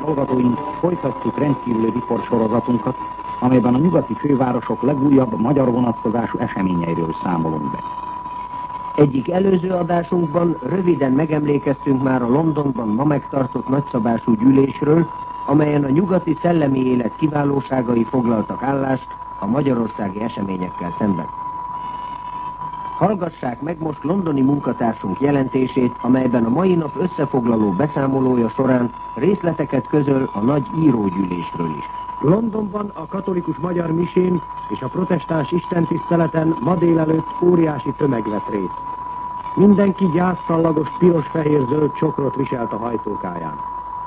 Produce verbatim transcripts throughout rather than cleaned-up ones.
hallgatóink, folytatjuk rendkívüli riportsorozatunkat, amelyben a nyugati fővárosok legújabb magyar vonatkozású eseményeiről számolunk be. Egyik előző adásunkban röviden megemlékeztünk már a Londonban ma megtartott nagyszabású gyűlésről, amelyen a nyugati szellemi élet kiválóságai foglaltak állást a magyarországi eseményekkel szemben. Hallgassák meg most londoni munkatársunk jelentését, amelyben a mai nap összefoglaló beszámolója során részleteket közöl a nagy írógyűlésről is. Londonban a katolikus magyar misén és a protestáns istentiszteleten ma délelőtt óriási tömeg vett részt. Mindenki gyászszallagos piros-fehér-zöld csokrot viselt a hajtókáján.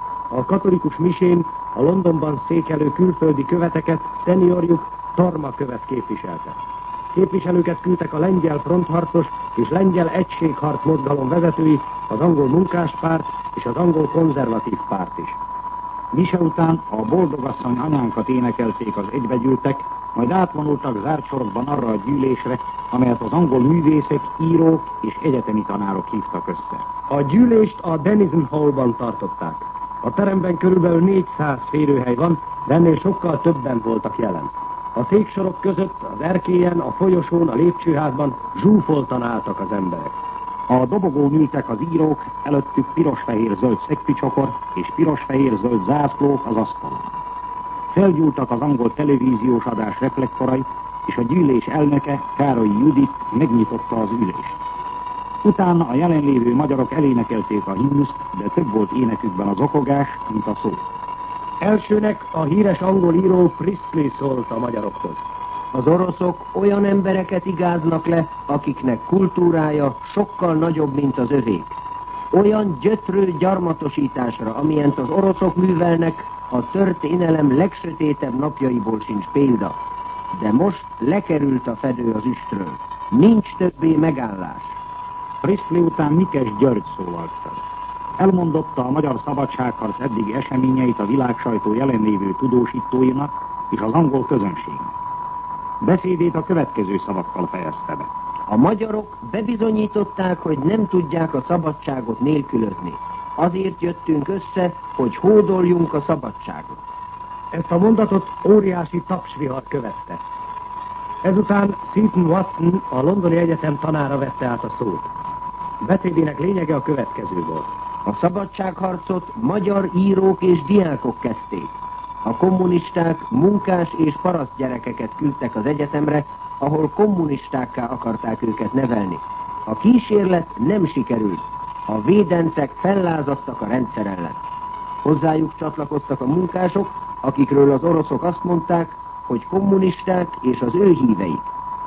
A katolikus misén a Londonban székelő külföldi követeket szeniorjuk Torma követ képviselte. Képviselőket küldtek a lengyel frontharcos és lengyel egységharc mozgalom vezetői, az angol munkáspárt és az angol konzervatív párt is. Mise után a Boldogasszony anyánkat énekelték az egybegyűltek, majd átvonultak zárt sorokban arra a gyűlésre, amelyet az angol művészek, írók és egyetemi tanárok hívtak össze. A gyűlést a Denison Hallban tartották. A teremben körülbelül négyszáz férőhely van, de ennél sokkal többen voltak jelen. A széksorok között, az erkélyen, a folyosón, a lépcsőházban zsúfoltan álltak az emberek. A dobogón ültek az írók, előttük piros-fehér-zöld szekpicsokor és piros-fehér-zöld zászlók az asztalon. Felgyúltak az angol televíziós adás reflektorai, és a gyűlés elnöke, Károlyi Judit megnyitotta az ülést. Utána a jelenlévő magyarok elénekelték a himnuszt, de több volt énekükben az okogás, mint a szó. Elsőnek a híres angol író Priestley szólt a magyarokhoz. Az oroszok olyan embereket igáznak le, akiknek kultúrája sokkal nagyobb, mint az övék. Olyan gyötrő gyarmatosításra, amilyent az oroszok művelnek, a történelem legsötétebb napjaiból sincs példa. De most lekerült a fedő az üstről. Nincs többé megállás. Priestley után Mikes György szólalt fel. Elmondotta a magyar szabadságharc eddigi eseményeit a világsajtó jelenlévő tudósítóinak és az angol közönségnek. Beszédét a következő szavakkal fejezte be. A magyarok bebizonyították, hogy nem tudják a szabadságot nélkülözni. Azért jöttünk össze, hogy hódoljunk a szabadságot. Ezt a mondatot óriási tapsvihar követte. Ezután Seton Watson, a Londoni Egyetem tanára vette át a szót. Beszédének lényege a következő volt. A szabadságharcot magyar írók és diákok kezdték. A kommunisták munkás és paraszt gyerekeket küldtek az egyetemre, ahol kommunistákká akarták őket nevelni. A kísérlet nem sikerült. A védencek fellázadtak a rendszer ellen. Hozzájuk csatlakoztak a munkások, akikről az oroszok azt mondták, hogy kommunisták és az ő híveik.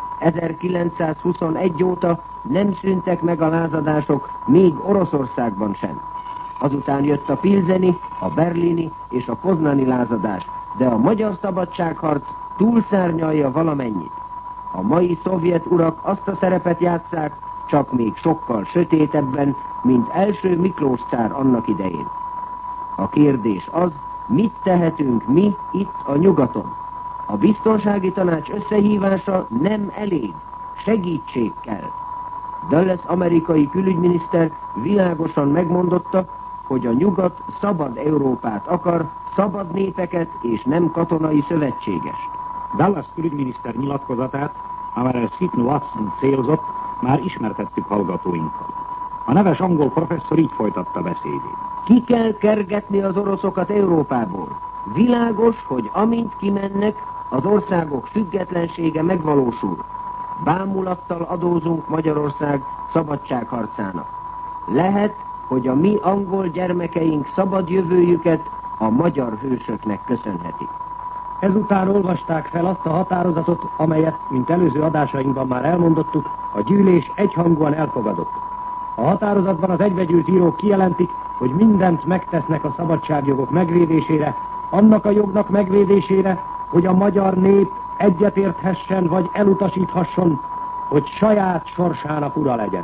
ezerkilencszázhuszonegy óta nem szűntek meg a lázadások, még Oroszországban sem. Azután jött a pilzeni, a berlini és a poznani lázadás, de a magyar szabadságharc túlszárnyalja valamennyit. A mai szovjet urak azt a szerepet játsszák, csak még sokkal sötétebben, mint első Miklós cár annak idején. A kérdés az, mit tehetünk mi itt a nyugaton? A biztonsági tanács összehívása nem elég, segítség kell. Dulles amerikai külügyminiszter világosan megmondotta, hogy a nyugat szabad Európát akar, szabad népeket és nem katonai szövetségest. Dulles külügyminiszter nyilatkozatát, amelyre Seton Watson célzott, már ismertettük hallgatóinkkal. A neves angol professzor így folytatta beszédét. Ki kell kergetni az oroszokat Európából. Világos, hogy amint kimennek, az országok függetlensége megvalósul. Bámulattal adózunk Magyarország szabadságharcának. Lehet, hogy a mi angol gyermekeink szabad jövőjüket a magyar hősöknek köszönhetik. Ezután olvasták fel azt a határozatot, amelyet, mint előző adásainkban már elmondottuk, a gyűlés egyhangúan elfogadott. A határozatban az egybegyűlt írók kijelentik, hogy mindent megtesznek a szabadságjogok megvédésére, annak a jognak megvédésére, hogy a magyar nép egyetérthessen vagy elutasíthasson, hogy saját sorsának ura legyen.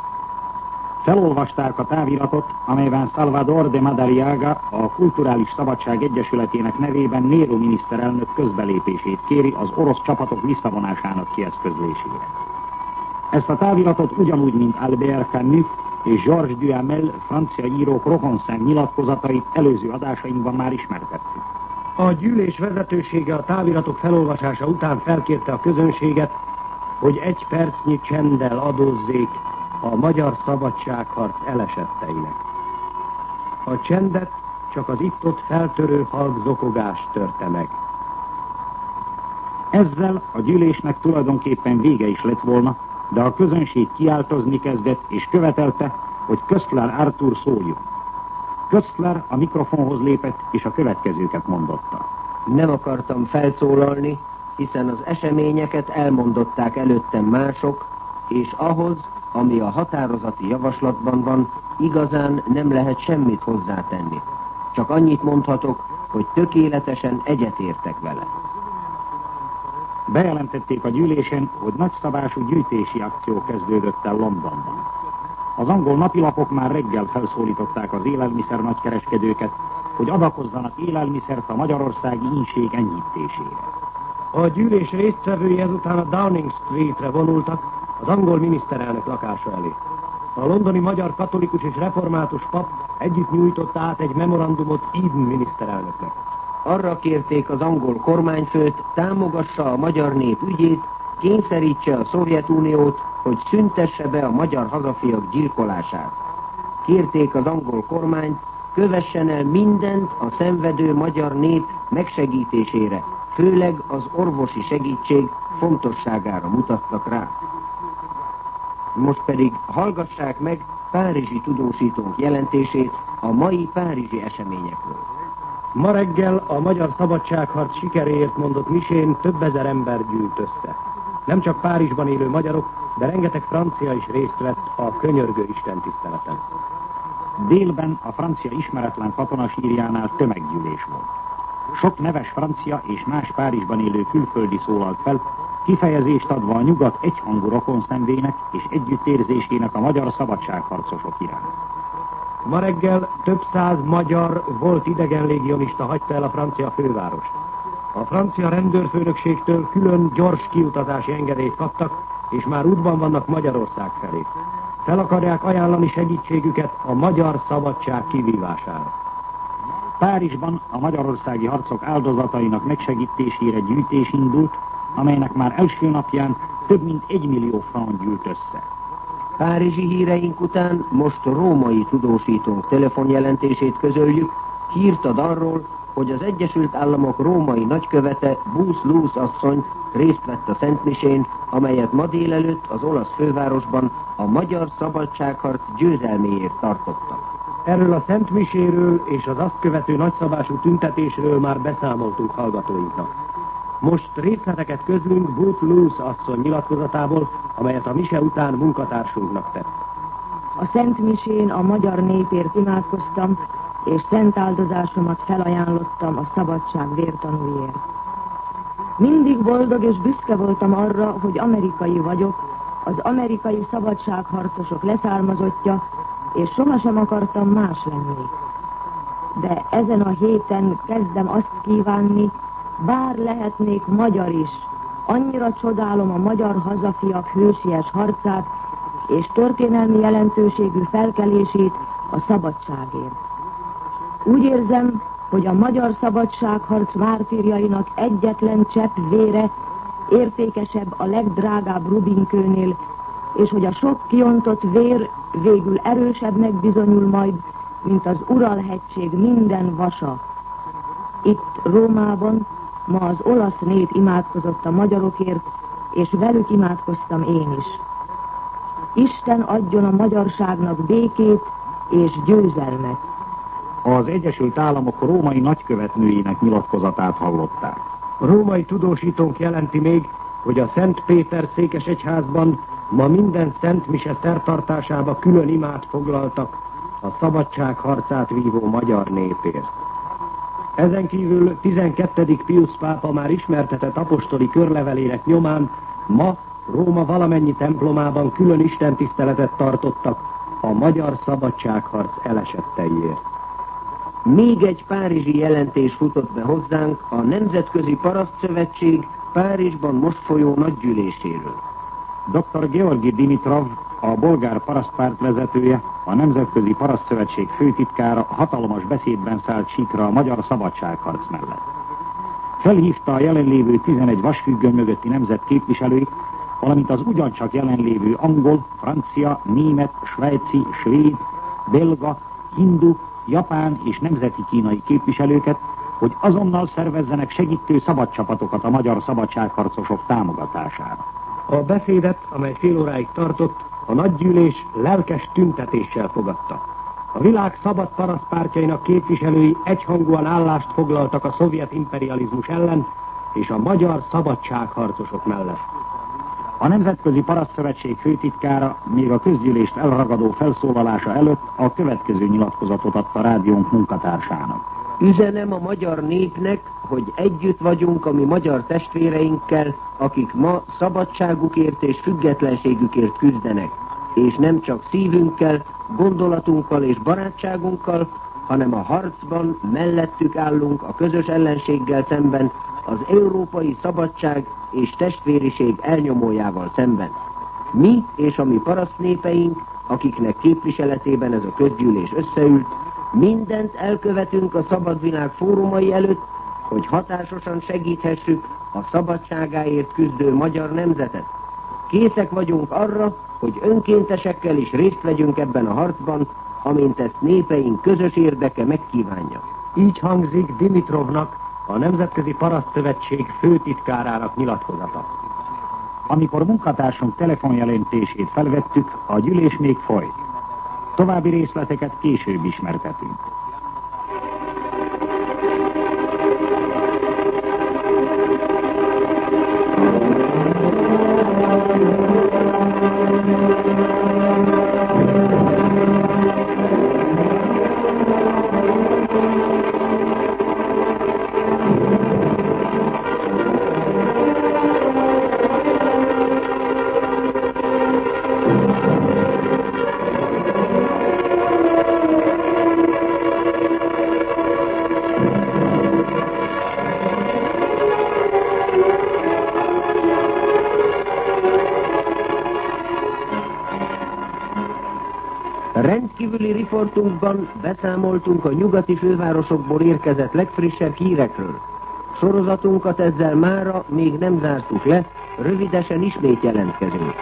Felolvasták a táviratot, amelyben Salvador de Madariaga, a Kulturális Szabadság Egyesületének nevében Nero miniszterelnök közbelépését kéri az orosz csapatok visszavonásának kieszközlésére. Ezt a táviratot ugyanúgy, mint Albert Camus, és Georges Duhamel francia írók rokonszem nyilatkozatait előző adásainkban már ismertettük. A gyűlés vezetősége a táviratok felolvasása után felkérte a közönséget, hogy egy percnyi csenddel adózzék a magyar szabadságharc elesetteinek. A csendet csak az itt-ott feltörő halk zokogás törte meg. Ezzel a gyűlésnek tulajdonképpen vége is lett volna, de a közönség kiáltozni kezdett, és követelte, hogy Köszler Artúr szóljon. Köszler a mikrofonhoz lépett, és a következőket mondotta. Nem akartam felszólalni, hiszen az eseményeket elmondották előttem mások, és ahhoz, ami a határozati javaslatban van, igazán nem lehet semmit hozzátenni. Csak annyit mondhatok, hogy tökéletesen egyetértek vele. Bejelentették a gyűlésen, hogy nagyszabású gyűjtési akció kezdődött el Londonban. Az angol napilapok már reggel felszólították az élelmiszer nagykereskedőket, hogy adakozzanak élelmiszert a magyarországi ínség enyhítésére. A gyűlés résztvevői ezután a Downing Streetre vonultak, az angol miniszterelnök lakása elé. A londoni magyar katolikus és református pap együtt nyújtotta át egy memorandumot Eden miniszterelnöknek. Arra kérték az angol kormányfőt, támogassa a magyar nép ügyét, kényszerítse a Szovjetuniót, hogy szüntesse be a magyar hazafiak gyilkolását. Kérték az angol kormányt, kövessen el mindent a szenvedő magyar nép megsegítésére, főleg az orvosi segítség fontosságára mutattak rá. Most pedig hallgassák meg párizsi tudósítónk jelentését a mai párizsi eseményekről. Ma reggel a magyar szabadságharc sikeréért mondott misén több ezer ember gyűlt össze. Nem csak Párizsban élő magyarok, de rengeteg francia is részt vett a könyörgő istentiszteleten. Délben a francia ismeretlen katonasírjánál tömeggyűlés volt. Sok neves francia és más Párizsban élő külföldi szólalt fel, kifejezést adva a nyugat egyhangú rokonszenvének és együttérzésének a magyar szabadságharcosok iránt. Ma reggel több száz magyar volt idegenlégionista hagyta el a francia fővárost. A francia rendőrfőnökségtől külön gyors kiutazási engedélyt kaptak, és már útban vannak Magyarország felé. Fel akarják ajánlani segítségüket a magyar szabadság kivívására. Párizsban a magyarországi harcok áldozatainak megsegítésére gyűjtés indult, amelynek már első napján több mint egy millió franc gyűlt össze. Párizsi híreink után most római tudósítónk telefonjelentését közöljük, hírt ad arról, hogy az Egyesült Államok római nagykövete Booth Luce asszony részt vett a szentmisén, amelyet ma délelőtt az olasz fővárosban a magyar szabadságharc győzelméért tartottak. Erről a szentmiséről és az azt követő nagyszabású tüntetésről már beszámoltunk hallgatóinknak. Most részleteket közlünk Booth Luce asszony nyilatkozatából, amelyet a mise után munkatársunknak tett. A Szent Misén a magyar népért imádkoztam, és szent áldozásomat felajánlottam a szabadság vértanúiért. Mindig boldog és büszke voltam arra, hogy amerikai vagyok, az amerikai szabadságharcosok leszármazottja, és sohasem akartam más lenni. De ezen a héten kezdem azt kívánni, bár lehetnék magyar is, annyira csodálom a magyar hazafiak hősies harcát és történelmi jelentőségű felkelését a szabadságért. Úgy érzem, hogy a magyar szabadságharc mártírjainak egyetlen csepp vére értékesebb a legdrágább rubinkőnél, és hogy a sok kiontott vér végül erősebbnek bizonyul majd, mint az Ural-hegység minden vasa. Itt Rómában ma az olasz nép imádkozott a magyarokért, és velük imádkoztam én is. Isten adjon a magyarságnak békét és győzelmet. Az Egyesült Államok római nagykövetnőjének nyilatkozatát hallották. A római tudósítónk jelenti még, hogy a Szent Péter székesegyházban ma minden szent mise szertartásába külön imát foglaltak a szabadság harcát vívó magyar népért. Ezen kívül tizenkettedik Piusz pápa már ismertetett apostoli körlevelének nyomán ma Róma valamennyi templomában külön istentiszteletet tartottak a magyar szabadságharc elesetteiért. Még egy párizsi jelentés futott be hozzánk a Nemzetközi Parasztszövetség Párizsban most folyó nagygyűléséről. doktor Georgi Dimitrov, a bolgár parasztpárt vezetője, a Nemzetközi Parasztszövetség főtitkára hatalmas beszédben szállt síkra a magyar szabadságharc mellett. Felhívta a jelenlévő tizenegy vasfüggöny mögötti nemzet képviselőit, valamint az ugyancsak jelenlévő angol, francia, német, svájci, svéd, belga, hindu, japán és nemzeti kínai képviselőket, hogy azonnal szervezzenek segítő szabadcsapatokat a magyar szabadságharcosok támogatására. A beszédet, amely fél óráig tartott, a nagygyűlés lelkes tüntetéssel fogadta. A világ szabad parasztpártjainak képviselői egyhangúan állást foglaltak a szovjet imperializmus ellen és a magyar szabadságharcosok mellett. A Nemzetközi Parasztszövetség főtitkára még a közgyűlést elragadó felszólalása előtt a következő nyilatkozatot adta rádiónk munkatársának. Üzenem a magyar népnek, hogy együtt vagyunk a mi magyar testvéreinkkel, akik ma szabadságukért és függetlenségükért küzdenek, és nem csak szívünkkel, gondolatunkkal és barátságunkkal, hanem a harcban mellettük állunk a közös ellenséggel szemben, az európai szabadság és testvériség elnyomójával szemben. Mi és a mi parasztnépeink, akiknek képviseletében ez a közgyűlés összeült, mindent elkövetünk a szabad világ fórumai előtt, hogy hatásosan segíthessük a szabadságáért küzdő magyar nemzetet. Készek vagyunk arra, hogy önkéntesekkel is részt vegyünk ebben a harcban, amint ezt népeink közös érdeke megkívánja. Így hangzik Dimitrovnak, a Nemzetközi Parasztszövetség főtitkárának nyilatkozata. Amikor munkatársunk telefonjelentését felvettük, a gyűlés még folyt. További részleteket később ismertetünk. Rendkívüli riportunkban beszámoltunk a nyugati fővárosokból érkezett legfrissebb hírekről. Sorozatunkat ezzel mára még nem zártuk le, rövidesen ismét jelentkezünk.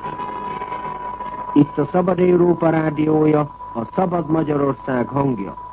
Itt a Szabad Európa rádiója, a Szabad Magyarország hangja.